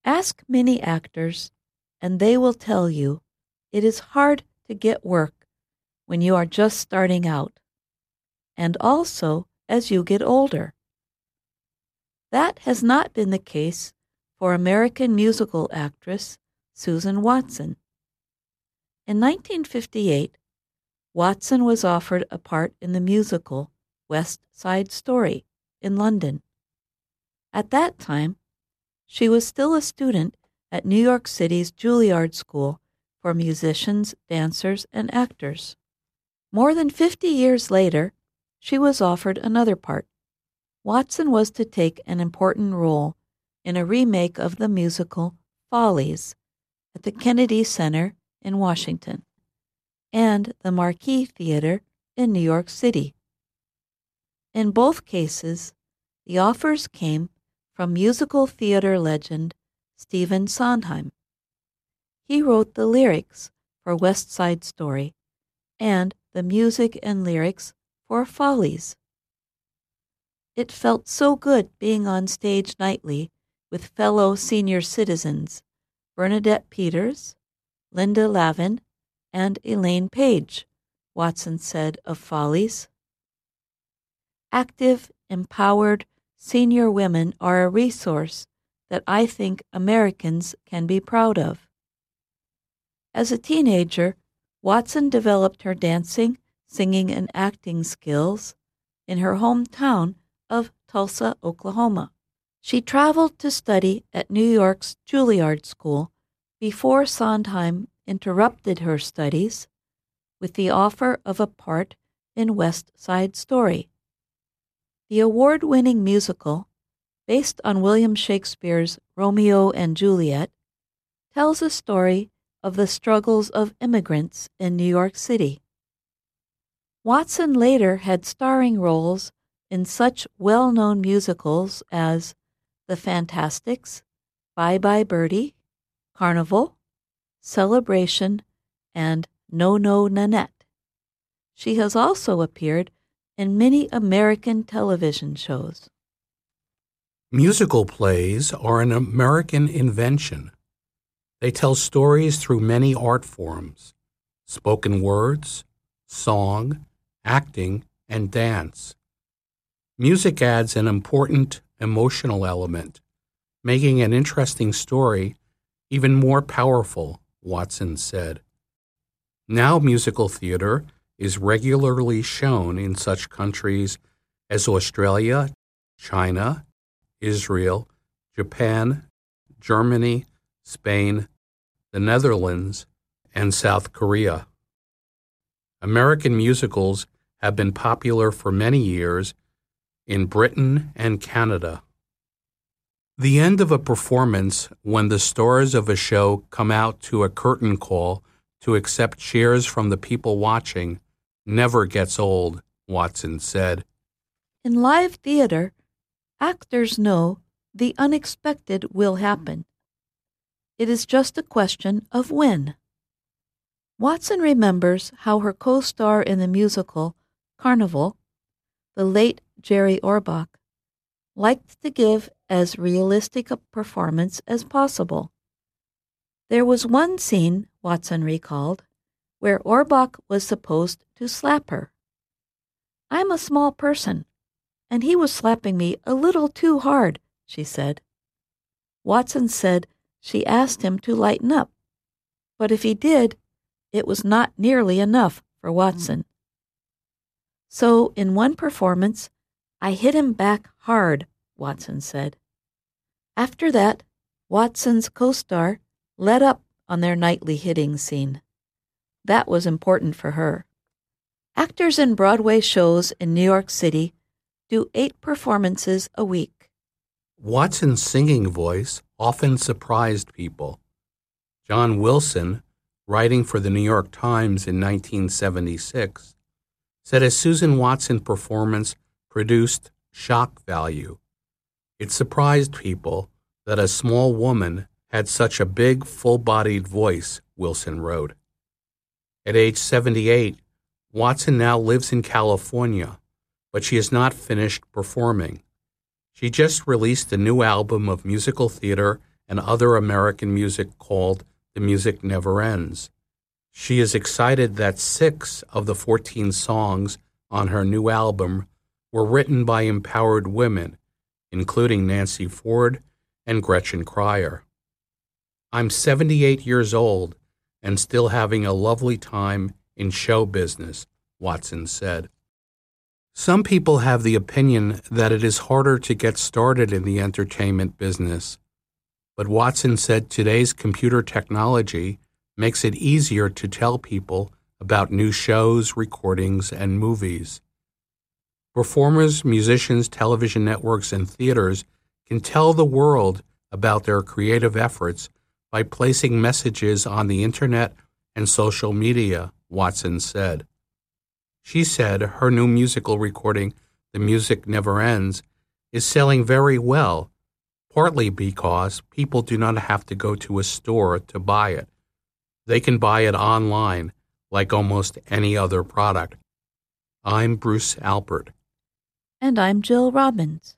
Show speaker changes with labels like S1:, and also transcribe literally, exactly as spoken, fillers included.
S1: Ask many actors, and they will tell you it is hard to get work when you are just starting out, and also as you get older. That has not been the case for American musical actress Susan Watson. In nineteen fifty-eight, Watson was offered a part in the musical West Side Story in London. At that time, she was still a student at New York City's Juilliard School for musicians, dancers, and actors. More than fifty years later, she was offered another part. Watson was to take an important role in a remake of the musical Follies at the Kennedy Center in Washington and the Marquis Theater in New York City. In both cases, the offers came from musical theater legend Stephen Sondheim. He wrote the lyrics for West Side Story and the music and lyrics for Follies. It felt so good being on stage nightly with fellow senior citizens Bernadette Peters, Linda Lavin, and Elaine Page, Watson said of Follies. Active, empowered, senior women are a resource that I think Americans can be proud of. As a teenager, Watson developed her dancing, singing, and acting skills in her hometown of Tulsa, Oklahoma. She traveled to study at New York's Juilliard School before Sondheim interrupted her studies with the offer of a part in West Side Story. The award-winning musical, based on William Shakespeare's Romeo and Juliet, tells a story of the struggles of immigrants in New York City. Watson later had starring roles in such well-known musicals as The Fantastics, Bye Bye Birdie, Carnival, Celebration, and No No Nanette. She has also appeared in many American television shows.
S2: Musical plays are an American invention. They tell stories through many art forms: spoken words, song, acting, and dance. Music adds an important emotional element, making an interesting story even more powerful, Watson said. Now musical theater is regularly shown in such countries as Australia, China, Israel, Japan, Germany, Spain, the Netherlands, and South Korea. American musicals have been popular for many years in Britain and Canada. The end of a performance, when the stars of a show come out to a curtain call to accept cheers from the people watching, never gets old, Watson said.
S1: In live theater, actors know the unexpected will happen. It is just a question of when. Watson remembers how her co-star in the musical Carnival, the late Jerry Orbach, liked to give as realistic a performance as possible. There was one scene, Watson recalled, where Orbach was supposed to slap her. I'm a small person, and he was slapping me a little too hard, she said. Watson said she asked him to lighten up, but if he did, it was not nearly enough for Watson. So in one performance, I hit him back hard, Watson said. After that, Watson's co-star let up on their nightly hitting scene. That was important for her. Actors in Broadway shows in New York City do eight performances a week.
S2: Watson's singing voice often surprised people. John Wilson, writing for the New York Times in nineteen seventy-six, said a Susan Watson performance produced shock value. It surprised people that a small woman had such a big, full-bodied voice, Wilson wrote. At age seventy-eight, Watson now lives in California, but she has not finished performing. She just released a new album of musical theater and other American music called The Music Never Ends. She is excited that six of the fourteen songs on her new album were written by empowered women, including Nancy Ford and Gretchen Cryer. I'm seventy-eight years old and still having a lovely time in show business, Watson said. Some people have the opinion that it is harder to get started in the entertainment business, but Watson said today's computer technology makes it easier to tell people about new shows, recordings, and movies. Performers, musicians, television networks, and theaters can tell the world about their creative efforts by placing messages on the internet and social media, Watson said. She said her new musical recording, The Music Never Ends, is selling very well, partly because people do not have to go to a store to buy it. They can buy it online, like almost any other product. I'm Bruce Alpert.
S1: And I'm Jill Robbins.